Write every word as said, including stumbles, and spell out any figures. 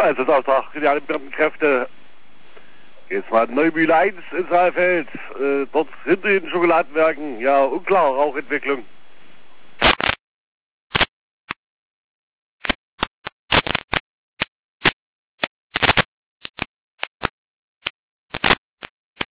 Einsatzaustrag für die angebliebenen Kräfte. Jetzt mal Neubühl eins in Saalfeld. Äh, dort hinter den Schokoladenwerken, ja, unklar, Rauchentwicklung.